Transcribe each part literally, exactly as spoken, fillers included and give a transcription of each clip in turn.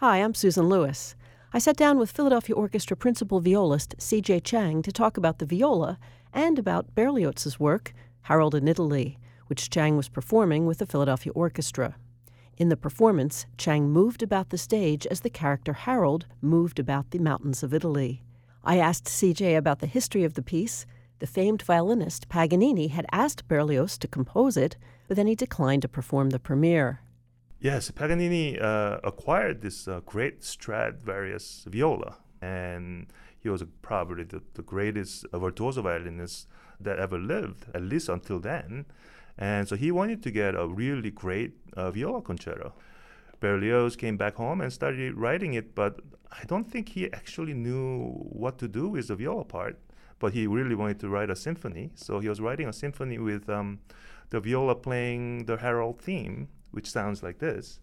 Hi, I'm Susan Lewis. I sat down with Philadelphia Orchestra principal violist C J Chang to talk about the viola and about Berlioz's work, Harold in Italy, which Chang was performing with the Philadelphia Orchestra. In the performance, Chang moved about the stage as the character Harold moved about the mountains of Italy. I asked C J about the history of the piece. The famed violinist Paganini had asked Berlioz to compose it, but then he declined to perform the premiere. Yes, Paganini uh, acquired this uh, great Stradivarius viola, and he was probably the, the greatest virtuoso violinist that ever lived, at least until then. And so he wanted to get a really great uh, viola concerto. Berlioz came back home and started writing it, but I don't think he actually knew what to do with the viola part. But he really wanted to write a symphony, so he was writing a symphony with um, the viola playing the Harold theme, which sounds like this.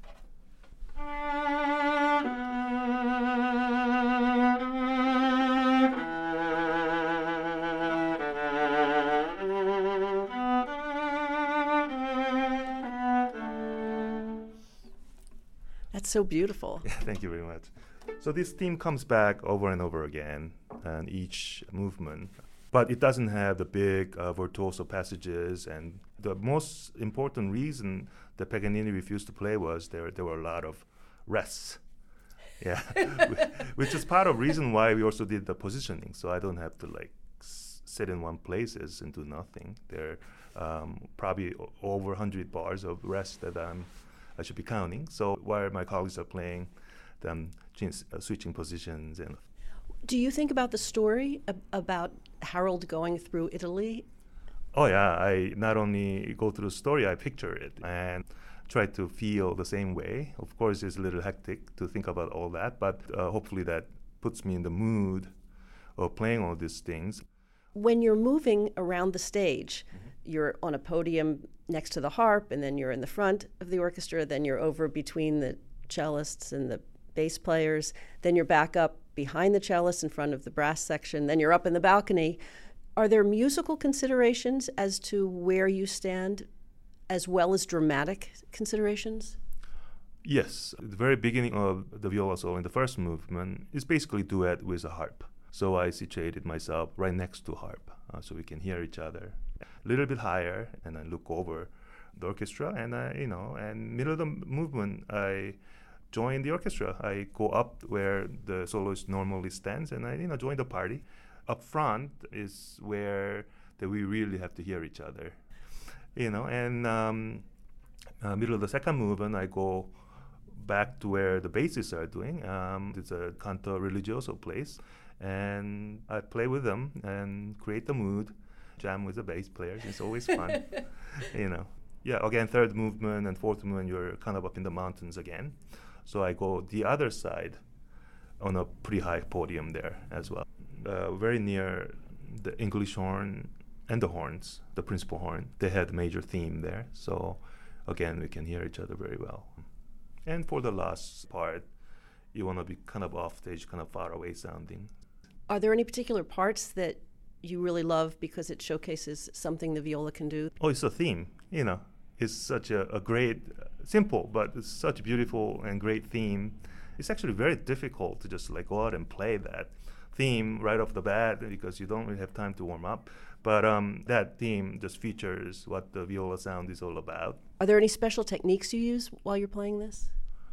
That's so beautiful. Yeah, thank you very much. So this theme comes back over and over again in each movement, but it doesn't have the big uh, virtuoso passages. And the most important reason that Paganini refused to play was there there were a lot of rests. Yeah, which is part of the reason why we also did the positioning. So I don't have to like s- sit in one places and do nothing. There are um, probably o- over one hundred bars of rest that I'm, I should be counting. So while my colleagues are playing, them change, uh, switching positions. And do you think about the story ab- about Harold going through Italy? oh yeah, I not only go through the story, I picture it and try to feel the same way. Of course, it's a little hectic to think about all that, but uh, hopefully that puts me in the mood of playing all these things. When you're moving around the stage, mm-hmm. you're on a podium next to the harp, and then you're in the front of the orchestra, then you're over between the cellists and the bass players, then you're back up behind the cellists in front of the brass section, then you're up in the balcony. Are there musical considerations as to where you stand, as well as dramatic considerations? Yes. At the very beginning of the viola solo in the first movement is basically duet with a harp. So I situated myself right next to harp uh, so we can hear each other. A little bit higher, and I look over the orchestra, and I, you know, and middle of the m- movement, I join the orchestra. I go up where the soloist normally stands, and I, you know, join the party. Up front is where that we really have to hear each other, you know. And um, uh, middle of the second movement, I go back to where the bassists are doing. Um, it's a canto religioso place, and I play with them and create the mood, jam with the bass players. It's always fun, you know. Yeah, again, third movement and fourth movement, you're kind of up in the mountains again. So I go the other side on a pretty high podium there as well. Uh, very near the English horn and the horns, the principal horn. They had a major theme there. So again, we can hear each other very well. And for the last part, you want to be kind of off stage, kind of far away sounding. Are there any particular parts that you really love because it showcases something the viola can do? Oh, it's a theme, you know. It's such a, a great, uh, simple, but it's such a beautiful and great theme. It's actually very difficult to just like go out and play that theme right off the bat because you don't really have time to warm up. But um, that theme just features what the viola sound is all about. Are there any special techniques you use while you're playing this?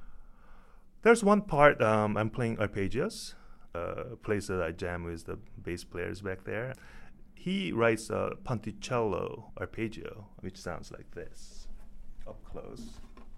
There's one part um, I'm playing arpeggios, uh, a place that I jam with the bass players back there. He writes a Ponticello arpeggio, which sounds like this, up close.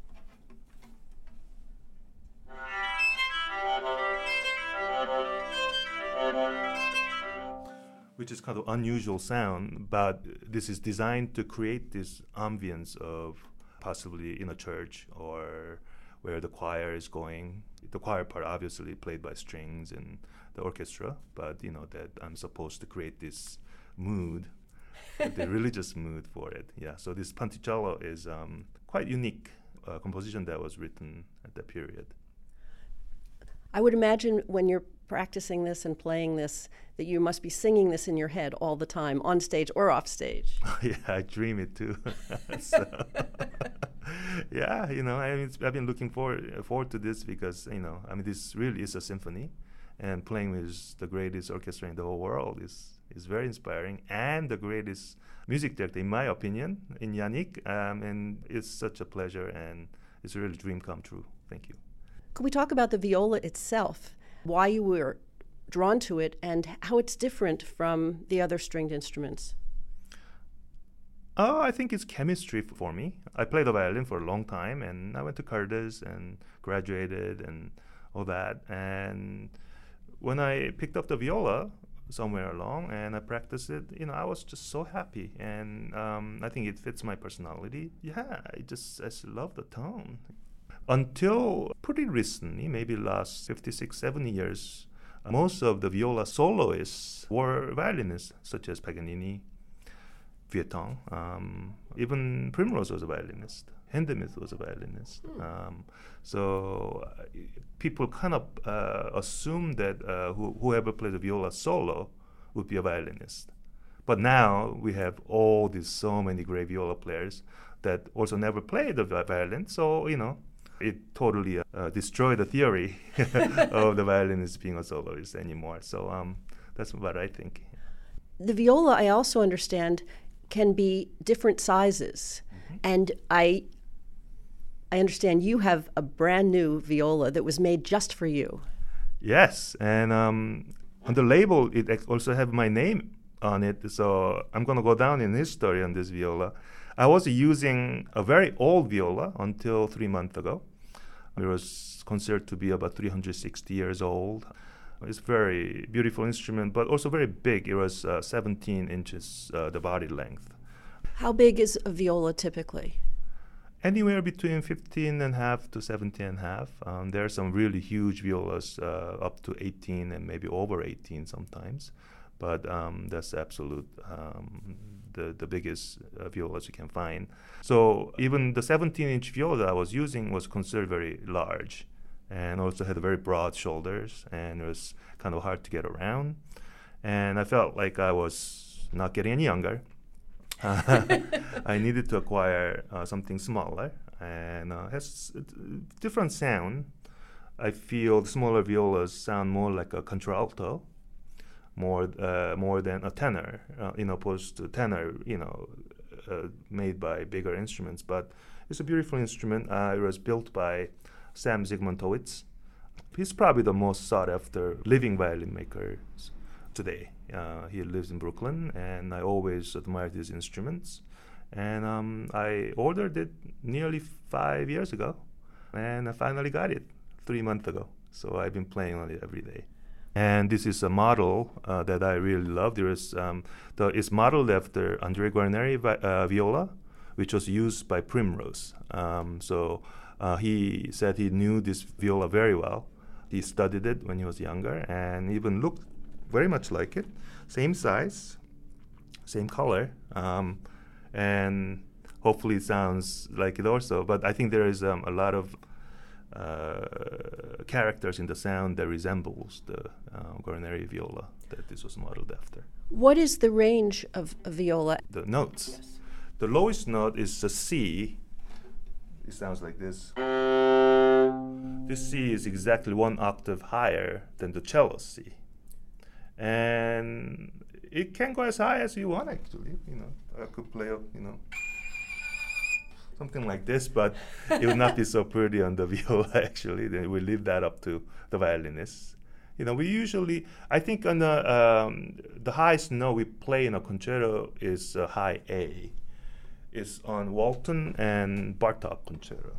Which is kind of unusual sound, but this is designed to create this ambience of possibly in a church or where the choir is going. The choir part obviously played by strings and the orchestra, but you know that I'm supposed to create this mood, the religious mood for it. Yeah, so this Ponticello is um, quite unique uh, composition that was written at that period. I would imagine when you're practicing this and playing this that you must be singing this in your head all the time, on stage or off stage. Yeah, I dream it too. So Yeah, you know, I mean, it's, I've been looking forward forward to this because you know, I mean, this really is a symphony, and playing with the greatest orchestra in the whole world is is very inspiring, and the greatest music director, in my opinion, in Yannick, um, and it's such a pleasure, and it's a real dream come true. Thank you. Could we talk about the viola itself, why you were drawn to it, and how it's different from the other stringed instruments? Oh, I think it's chemistry f- for me. I played the violin for a long time, and I went to Curtis and graduated and all that. And when I picked up the viola somewhere along and I practiced it, you know, I was just so happy. And um, I think it fits my personality. Yeah, I just, I just love the tone. Until pretty recently, maybe last fifty-six, seventy years, most of the viola soloists were violinists, such as Paganini, Vieuxtemps, um, even Primrose was a violinist. Hindemith was a violinist. Mm. Um, so uh, people kind of uh, assume that uh, who, whoever plays the viola solo would be a violinist. But now we have all these so many great viola players that also never played the vi- violin. So, you know, it totally uh, destroyed the theory of the violinist being a soloist anymore. So um, that's what I think. The viola, I also understand, can be different sizes. Mm-hmm. And I I understand you have a brand new viola that was made just for you. Yes, and um, on the label it ex- also have my name on it, so I'm going to go down in history on this viola. I was using a very old viola until three months ago. It was considered to be about three hundred sixty years old. It's a very beautiful instrument, but also very big. It was uh, seventeen inches, uh, the body length. How big is a viola typically? Anywhere between fifteen and a half to seventeen and a half. Um, there are some really huge violas, uh, up to eighteen and maybe over eighteen sometimes. But um, that's absolute, um, the, the biggest uh, violas you can find. So even the seventeen-inch viola that I was using was considered very large, and also had very broad shoulders, and it was kind of hard to get around. And I felt like I was not getting any younger. I needed to acquire uh, something smaller, and uh, has a different sound. I feel the smaller violas sound more like a contralto, more uh, more than a tenor, uh, in opposed to tenor, you know, uh, made by bigger instruments. But it's a beautiful instrument. Uh, it was built by Sam Zygmuntowicz. He's probably the most sought-after living violin maker today. Uh, he lives in Brooklyn, and I always admired his instruments. And um, I ordered it nearly five years ago, and I finally got it three months ago. So I've been playing on it every day. And this is a model uh, that I really love. There is, um, the, it's modeled after Andrea Guarneri vi- uh, viola, which was used by Primrose. Um, so uh, he said he knew this viola very well. He studied it when he was younger, and even looked very much like it. Same size, same color, um, and hopefully it sounds like it also. But I think there is um, a lot of uh, characters in the sound that resembles the uh, Guarneri viola that this was modeled after. What is the range of a viola? The notes. Yes. The lowest note is a C. It sounds like this. This C is exactly one octave higher than the cello C. And it can go as high as you want, actually. You know, I could play, you know, something like this, but it would not be so pretty on the viola, actually. Then we leave that up to the violinists. You know, we usually, I think on the um, the highest note we play in a concerto is uh, high A. It's on Walton and Bartok concerto.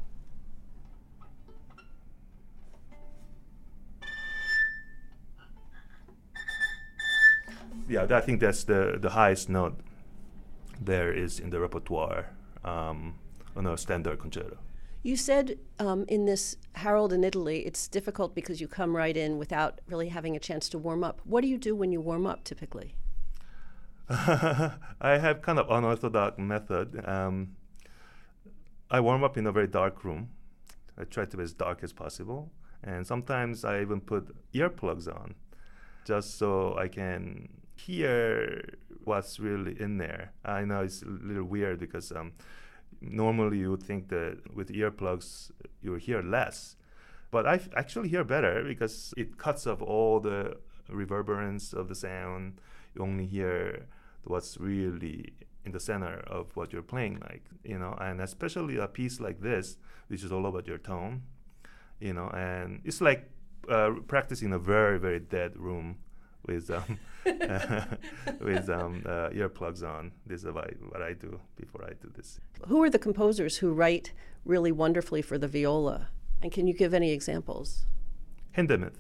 Yeah, I think that's the, the highest note there is in the repertoire um, on a standard concerto. You said um, in this Harold in Italy, it's difficult because you come right in without really having a chance to warm up. What do you do when you warm up typically? I have kind of unorthodox method. Um, I warm up in a very dark room. I try to be as dark as possible. And sometimes I even put earplugs on just so I can hear what's really in there. I know it's a little weird because um, Normally, you would think that with earplugs, you will hear less. But I f- actually hear better because it cuts off all the reverberance of the sound. You only hear what's really in the center of what you're playing, like, you know, and especially a piece like this, which is all about your tone, you know, and it's like uh, practicing in a very, very dead room with um, with um, uh, earplugs on. This is what I, what I do before I do this. Who are the composers who write really wonderfully for the viola? And can you give any examples? Hindemith.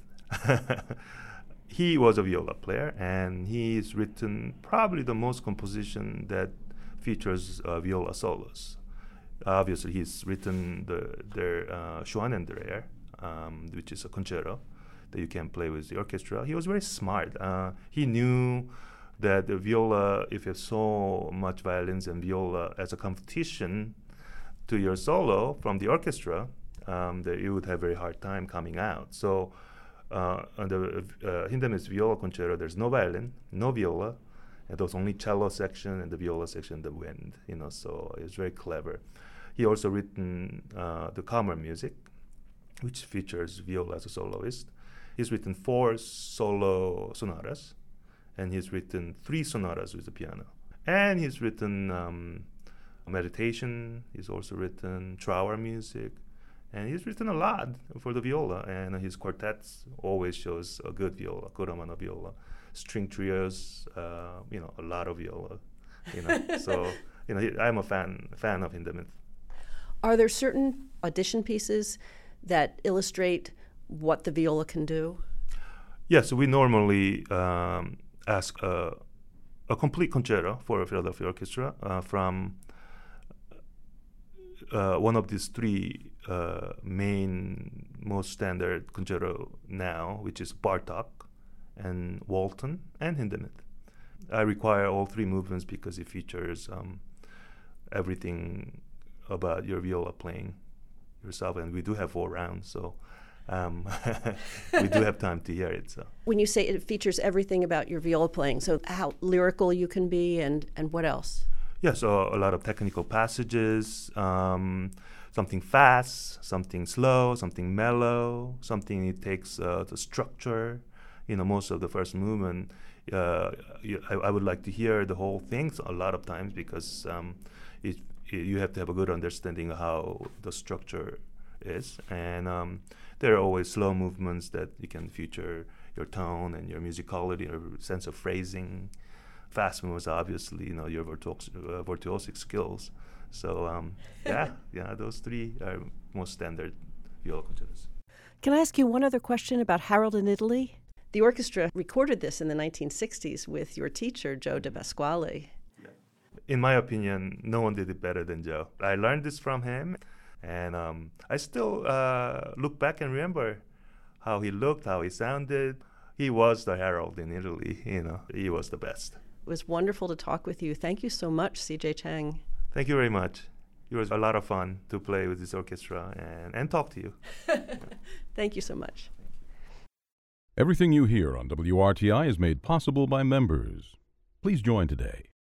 He was a viola player, and he's written probably the most composition that features uh, viola solos. Obviously, he's written the their uh, Schwanendrayer, um, which is a concerto that you can play with the orchestra. He was very smart. Uh, he knew that the viola, if you have so much violins and viola as a competition to your solo from the orchestra, um, that you would have a very hard time coming out. So uh, on the uh, Hindemith's viola concerto, there's no violin, no viola, and there's only cello section and the viola section, the wind, you know, so it's very clever. He also written uh, the Kammer music, which features viola as a soloist. He's written four solo sonatas, and he's written three sonatas with the piano. And he's written um, meditation, he's also written Trauer music, and he's written a lot for the viola, and his quartets always shows a good viola, good amount of viola. String trios, uh, you know, a lot of viola, you know. So, you know, he, I'm a fan fan of Hindemith. Are there certain audition pieces that illustrate what the viola can do? Yes, we normally um, ask uh, a complete concerto for a Philadelphia orchestra uh, from uh, one of these three uh, main, most standard concerto now, which is Bartók and Walton and Hindemith. I require all three movements because it features um, everything about your viola playing yourself, and we do have four rounds, so um, we do have time to hear it. So when you say it features everything about your viola playing, so how lyrical you can be, and, and what else? Yeah, so a lot of technical passages, um, something fast, something slow, something mellow, something it takes uh, the structure. You know, most of the first movement, uh, I, I would like to hear the whole thing a lot of times because um, it, it, you have to have a good understanding of how the structure is. And um, there are always slow movements that you can feature your tone and your musicality, your sense of phrasing. Fast moves, obviously, you know, your virtuos- uh, virtuosic skills. So, um, yeah, yeah, those three are most standard viola concertos. Can I ask you one other question about Harold in Italy? The orchestra recorded this in the nineteen sixties with your teacher, Joe De Pasquale. In my opinion, no one did it better than Joe. I learned this from him, and um, I still uh, look back and remember how he looked, how he sounded. He was the Harold in Italy, you know. He was the best. It was wonderful to talk with you. Thank you so much, C J Chang. Thank you very much. It was a lot of fun to play with this orchestra and, and talk to you. Thank you so much. Everything you hear on W R T I is made possible by members. Please join today